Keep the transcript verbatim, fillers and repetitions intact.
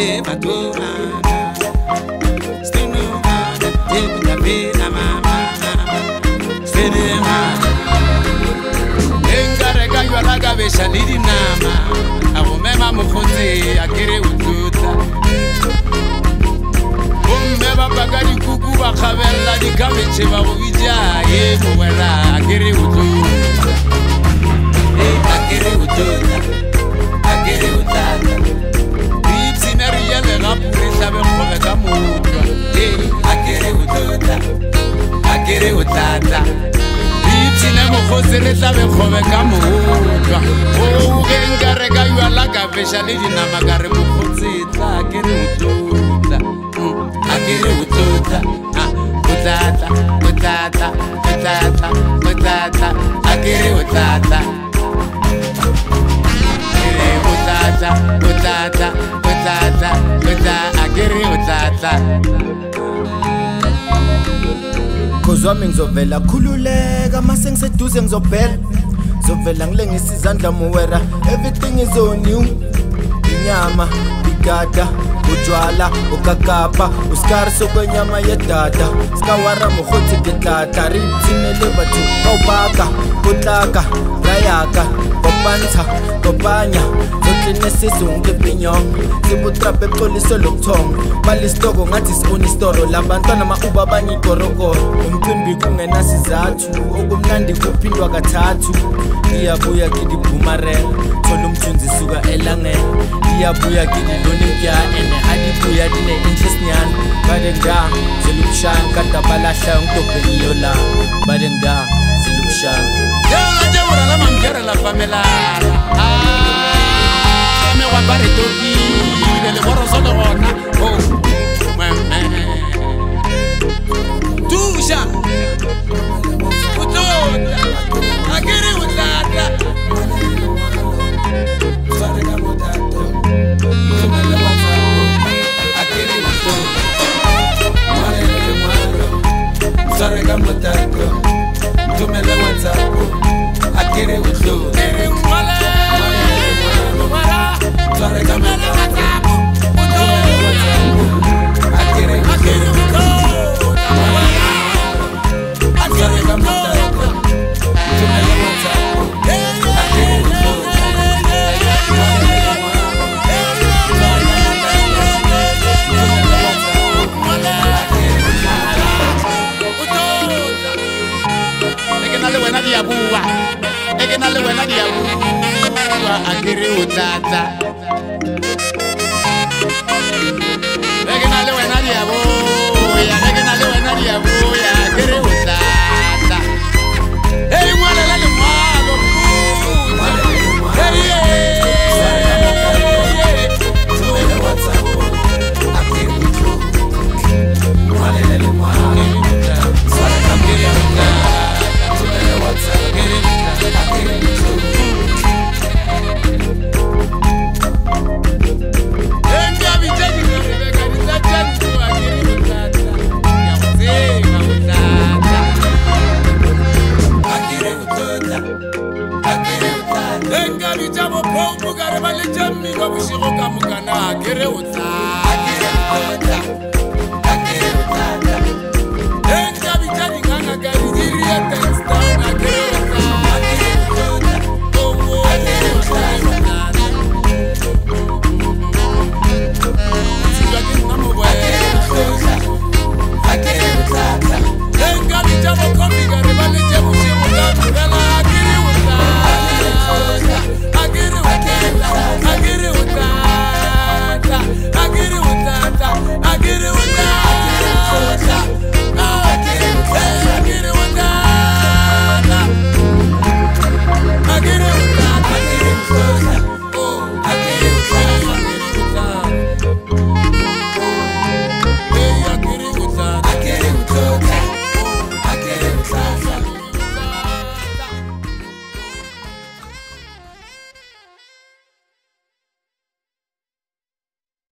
Eva Dora, Stenumana, Eva Bena Mama, Stenumana. Engarega yualaga beshalidi nama, Avomema Mokote, Akere Ututa. Ummeba Bagari Kuku Bakavella di Kamecheva Vija, Ebuela, Akere Ututa. Akere Ututa, Akere Ututa. Yele rapure sabe khove ka mutwa eh akere utata akere utata bitsine mo khosere sabe khove ka mutwa o gengare ka yala ka besha le dinama ka re mo khotsitsa akere utata akere utata utata utata utata utata akere utata utata utata utata utata akere utata Kozwami ngizovela khululeka mase ngiseduze ngizobhela zovela ngilengisa izandla muwera everything is on you inyama igada ujwala ukakapa uskari sokwenyama yedada skawara mokhotsi ketlata re tsinele batho ba ubaka kutlaka rayaka kopantha kopanya zotinesizunge pinyong sibutrape xoliso lokthong balistoko ngathi sibona istoro labantwana mauba banyikorokoro umcimbi kungena sizathu okumnandi kuphindwa kathathu iyabuya kidi bumarela thola umthunzi suka elangeni iyabuya kidi lonimkya ene adibuya dine interest nyana badenga zelubshana kata balahla ngitobheliyo la badenga zelubshana yona jebura la mamjera la famela ah me wa bare toki le boro sodo rona oh mama tuja utonda akiri utata sare ka mutato tumele wata akiri utonda mare le maro sare ka mutato tumele wata akiri utonda akiri wala wala sare ka mutato tumele wata akiri utonda akiri ka mutato tumele wata akiri utonda Diabua, eke na le wena diabua, akere utata. Eke na le wena diabua, eke na le wena diabua, akere utata. Hey, mwale la le mwalo, hey yeah, tumele WhatsApp, akere utata. Mwale la le mwalo, swale kamere utata. Akere